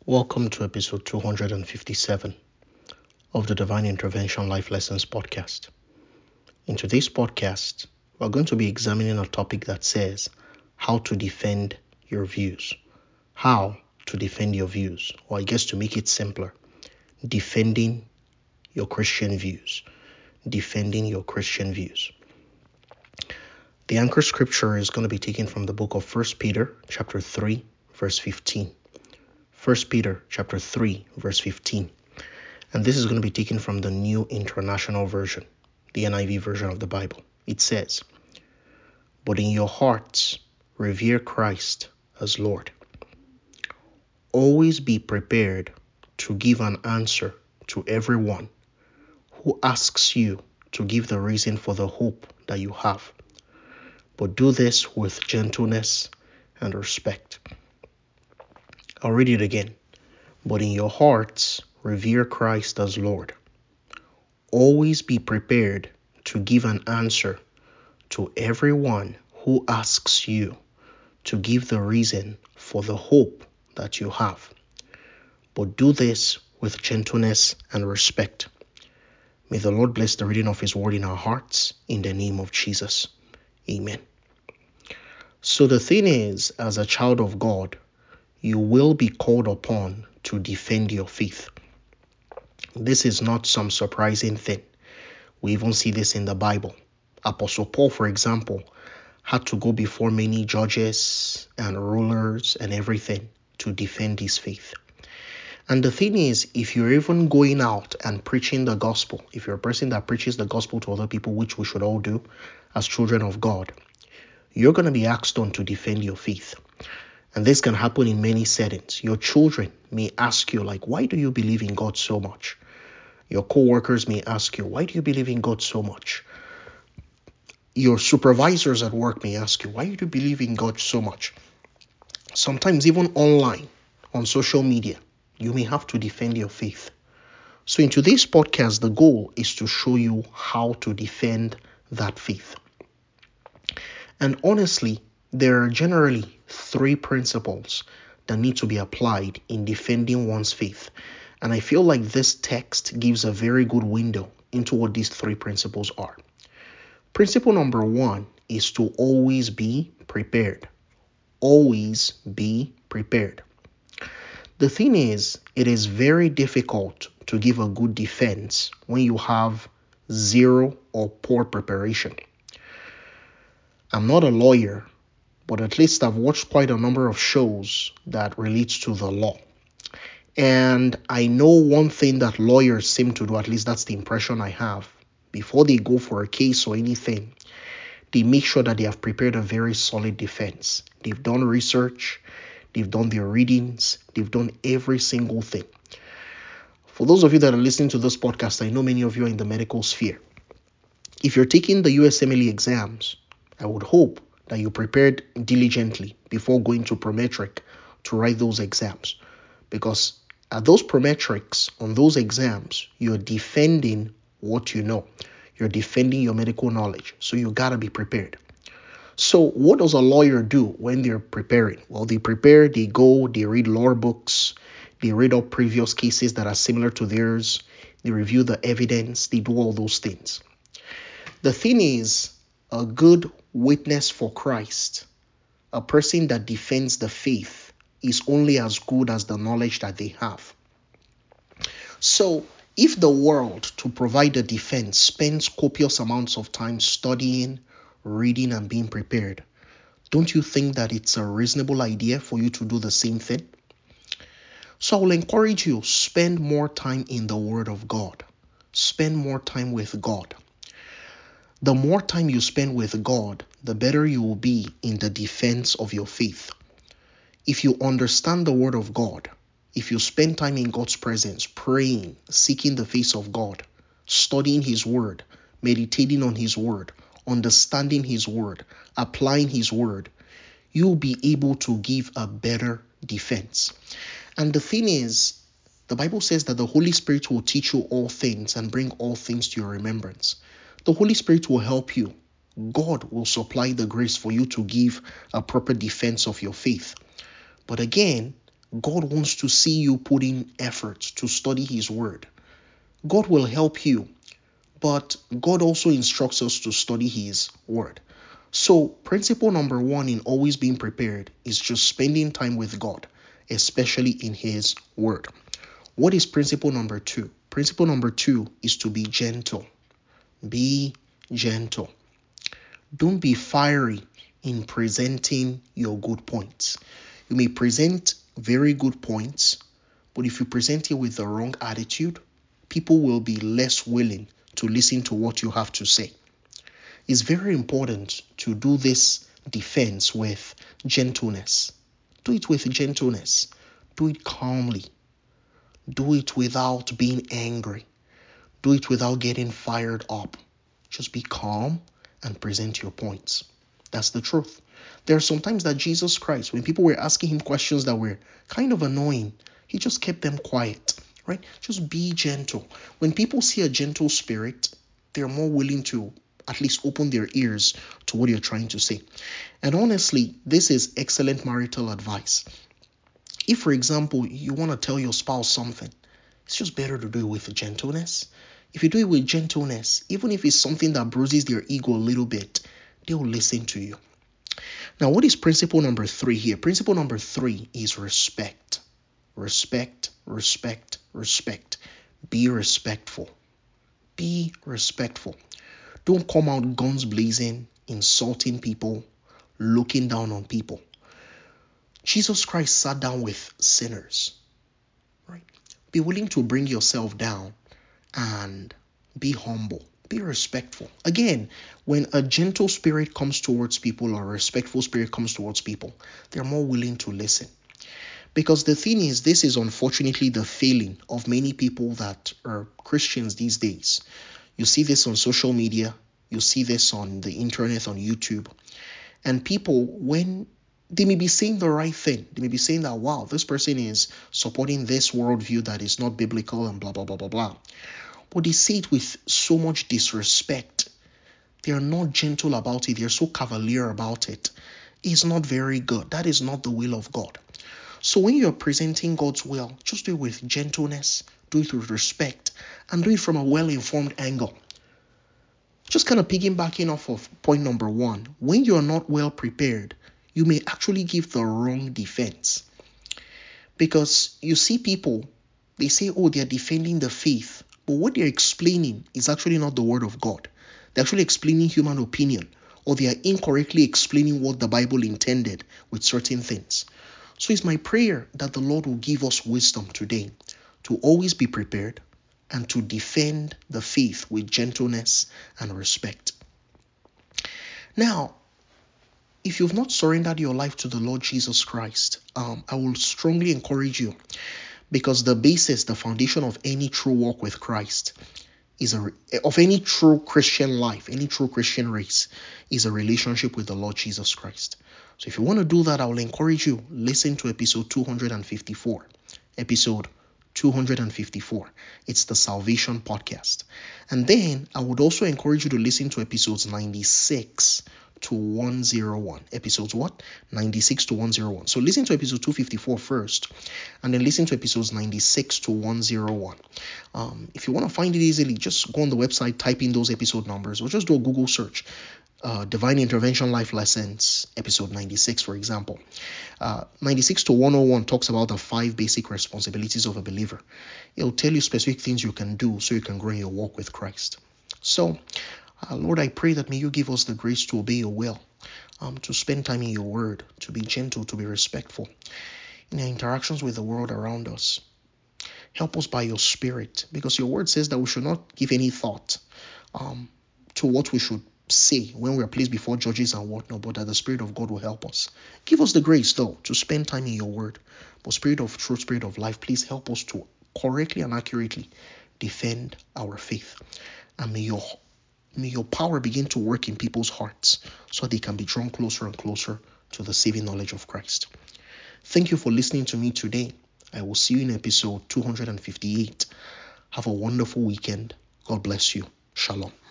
Welcome to episode 257 of the Divine Intervention Life Lessons podcast. In today's podcast, we're going to be examining a topic that says how to defend your views. How to defend your views, or I guess to make it simpler, defending your Christian views. Defending your Christian views. The anchor scripture is going to be taken from the book of 1 Peter chapter 3, verse 15. 1 Peter chapter 3, verse 15. And this is going to be taken from the New International Version, the NIV version of the Bible. It says, "But in your hearts, revere Christ as Lord. Always be prepared to give an answer to everyone who asks you to give the reason for the hope that you have. But do this with gentleness and respect." I'll read it again. "But in your hearts, revere Christ as Lord. Always be prepared to give an answer to everyone who asks you to give the reason for the hope that you have. But do this with gentleness and respect." May the Lord bless the reading of His word in our hearts, in the name of Jesus. Amen. So the thing is, as a child of God, you will be called upon to defend your faith. This is not some surprising thing. We even see this in the Bible. Apostle Paul, for example, had to go before many judges and rulers and everything to defend his faith. And the thing is, if you're even going out and preaching the gospel, if you're a person that preaches the gospel to other people, which we should all do as children of God, you're going to be asked on to defend your faith. And this can happen in many settings. Your children may ask you, like, why do you believe in God so much? Your co-workers may ask you, why do you believe in God so much? Your supervisors at work may ask you, why do you believe in God so much? Sometimes even online, on social media, you may have to defend your faith. So in today's podcast, the goal is to show you how to defend that faith. And honestly, there are generally 3 principles that need to be applied in defending one's faith. And I feel like this text gives a very good window into what these 3 principles are. Principle number 1 is to always be prepared. Always be prepared. The thing is, it is very difficult to give a good defense when you have zero or poor preparation. I'm not a lawyer, but at least I've watched quite a number of shows that relates to the law. And I know one thing that lawyers seem to do, at least that's the impression I have, before they go for a case or anything, they make sure that they have prepared a very solid defense. They've done research, they've done their readings, they've done every single thing. For those of you that are listening to this podcast, I know many of you are in the medical sphere. If you're taking the USMLE exams, I would hope that you prepared diligently before going to Prometric to write those exams. Because at those Prometrics, on those exams, you're defending what you know. You're defending your medical knowledge. So you gotta be prepared. So what does a lawyer do when they're preparing? Well, they prepare, they go, they read law books, they read up previous cases that are similar to theirs, they review the evidence, they do all those things. The thing is, a good witness for Christ, a person that defends the faith, is only as good as the knowledge that they have. So, if the world, to provide a defense, spends copious amounts of time studying, reading, and being prepared, don't you think that it's a reasonable idea for you to do the same thing? So I will encourage you, spend more time in the Word of God. Spend more time with God. The more time you spend with God, the better you will be in the defense of your faith. If you understand the Word of God, if you spend time in God's presence, praying, seeking the face of God, studying His Word, meditating on His Word, understanding His Word, applying His Word, you'll be able to give a better defense. And the thing is, the Bible says that the Holy Spirit will teach you all things and bring all things to your remembrance. The Holy Spirit will help you. God will supply the grace for you to give a proper defense of your faith. But again, God wants to see you put in effort to study His Word. God will help you, but God also instructs us to study His Word. So, principle number one in always being prepared is just spending time with God, especially in His Word. What is principle number two? Principle number two is to be gentle. Be gentle. Don't be fiery in presenting your good points. You may present very good points, but if you present it with the wrong attitude, people will be less willing to listen to what you have to say. It's very important to do this defense with gentleness. Do it with gentleness. Do it calmly. Do it without being angry. Do it without getting fired up. Just be calm and present your points. That's the truth. There are some times that Jesus Christ, when people were asking him questions that were kind of annoying, he just kept them quiet, right? Just be gentle. When people see a gentle spirit, they're more willing to at least open their ears to what you're trying to say. And honestly, this is excellent marital advice. If, for example, you want to tell your spouse something, it's just better to do it with gentleness. If you do it with gentleness, even if it's something that bruises their ego a little bit, they'll listen to you. Now, what is principle number three here? Principle number three is respect. Respect, respect, respect. Be respectful. Be respectful. Don't come out guns blazing, insulting people, looking down on people. Jesus Christ sat down with sinners, right? Be willing to bring yourself down and be humble. Be respectful. Again, when a gentle spirit comes towards people or a respectful spirit comes towards people, they're more willing to listen. Because the thing is, this is unfortunately the failing of many people that are Christians these days. You see this on social media. You see this on the internet, on YouTube. And people, when they may be saying the right thing, they may be saying that, wow, this person is supporting this worldview that is not biblical and blah, blah, blah, blah, blah. But they say it with so much disrespect. They are not gentle about it. They're so cavalier about it. It's not very good. That is not the will of God. So when you're presenting God's will, just do it with gentleness, do it with respect, and do it from a well-informed angle. Just kind of piggybacking off of point number one, when you're not well prepared, you may actually give the wrong defense. Because you see people, they say, oh, they're defending the faith. But what they're explaining is actually not the word of God. They're actually explaining human opinion, or they are incorrectly explaining what the Bible intended with certain things. So it's my prayer that the Lord will give us wisdom today to always be prepared and to defend the faith with gentleness and respect. Now, if you've not surrendered your life to the Lord Jesus Christ, I will strongly encourage you, because the basis, the foundation of any true walk with Christ of any true Christian life, any true Christian race, is a relationship with the Lord Jesus Christ. So if you want to do that, I will encourage you, listen to episode 254. Episode 254. It's the Salvation Podcast. And then I would also encourage you to listen to episodes 96 to 101. Episodes what? 96 to 101. So listen to episode 254 first, and then listen to episodes 96 to 101. If you want to find it easily, just go on the website, type in those episode numbers, or just do a Google search. Divine Intervention Life Lessons, episode 96, for example. 96 to 101 talks about the 5 basic responsibilities of a believer. It'll tell you specific things you can do so you can grow in your walk with Christ. So, Lord, I pray that may you give us the grace to obey your will, to spend time in your word, to be gentle, to be respectful in our interactions with the world around us. Help us by your spirit, because your word says that we should not give any thought to what we should say when we are placed before judges and whatnot, but that the Spirit of God will help us. Give us the grace, though, to spend time in your word. But Spirit of truth, Spirit of life, please help us to correctly and accurately defend our faith. And may your power begin to work in people's hearts so they can be drawn closer and closer to the saving knowledge of Christ. Thank you for listening to me today. I will see you in episode 258. Have a wonderful weekend. God bless you. Shalom.